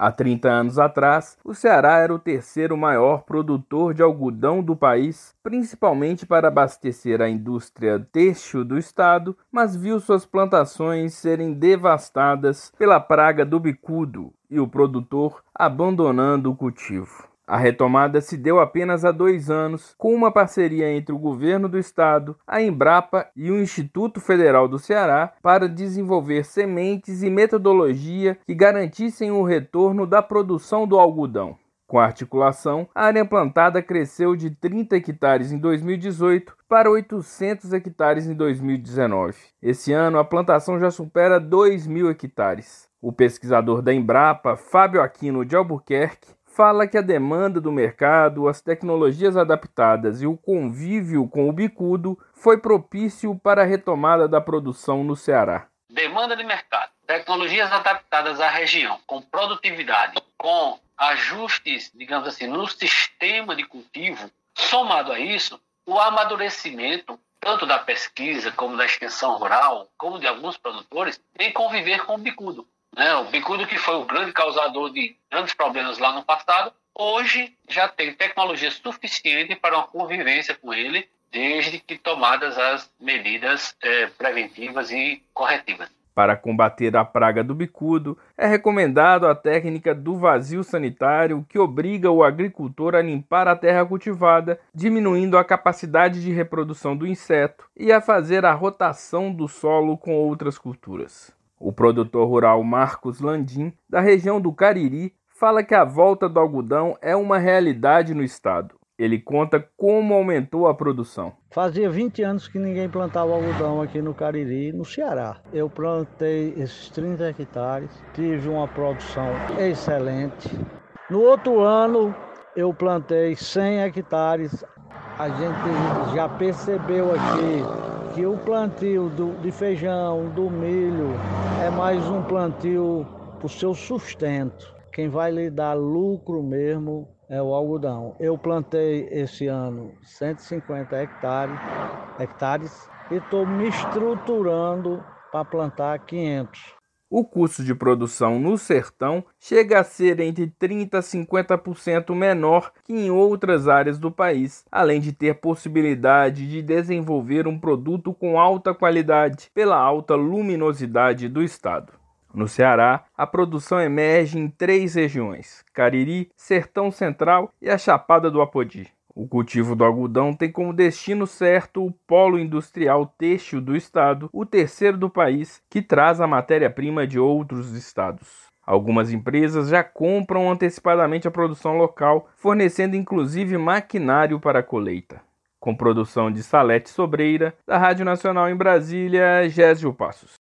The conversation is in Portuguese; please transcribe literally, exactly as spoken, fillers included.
Há trinta anos atrás, o Ceará era o terceiro maior produtor de algodão do país, principalmente para abastecer a indústria têxtil do estado, mas viu suas plantações serem devastadas pela praga do bicudo e o produtor abandonando o cultivo. A retomada se deu apenas há dois anos, com uma parceria entre o governo do estado, a Embrapa e o Instituto Federal do Ceará para desenvolver sementes e metodologia que garantissem o retorno da produção do algodão. Com a articulação, a área plantada cresceu de trinta hectares em dois mil e dezoito para oitocentos hectares em dois mil e dezenove. Esse ano, a plantação já supera dois mil hectares. O pesquisador da Embrapa, Fábio Aquino de Albuquerque, fala que a demanda do mercado, as tecnologias adaptadas e o convívio com o bicudo foi propício para a retomada da produção no Ceará. Demanda de mercado, tecnologias adaptadas à região, com produtividade, com ajustes, digamos assim, no sistema de cultivo, somado a isso, o amadurecimento, tanto da pesquisa como da extensão rural, como de alguns produtores, em conviver com o bicudo. Né? O bicudo, que foi o grande causador de grandes problemas lá no passado, hoje já tem tecnologia suficiente para uma convivência com ele, desde que tomadas as medidas eh, preventivas e corretivas. Para combater a praga do bicudo, é recomendado a técnica do vazio sanitário, que obriga o agricultor a limpar a terra cultivada, diminuindo a capacidade de reprodução do inseto, e a fazer a rotação do solo com outras culturas. O produtor rural Marcos Landim, da região do Cariri, fala que a volta do algodão é uma realidade no estado. Ele conta como aumentou a produção. Fazia vinte anos que ninguém plantava algodão aqui no Cariri, no Ceará. Eu plantei esses trinta hectares, tive uma produção excelente. No outro ano, eu plantei cem hectares. A gente já percebeu aqui que o plantio do, de feijão, do milho, é mais um plantio para o seu sustento. Quem vai lhe dar lucro mesmo é o algodão. Eu plantei esse ano cento e cinquenta hectares, hectares e estou me estruturando para plantar quinhentos. O custo de produção no sertão chega a ser entre trinta por cento a cinquenta por cento menor que em outras áreas do país, além de ter possibilidade de desenvolver um produto com alta qualidade pela alta luminosidade do estado. No Ceará, a produção emerge em três regiões: Cariri, Sertão Central e a Chapada do Apodi. O cultivo do algodão tem como destino certo o polo industrial têxtil do estado, o terceiro do país, que traz a matéria-prima de outros estados. Algumas empresas já compram antecipadamente a produção local, fornecendo inclusive maquinário para a colheita. Com produção de Salete Sobreira, da Rádio Nacional em Brasília, Gésio Passos.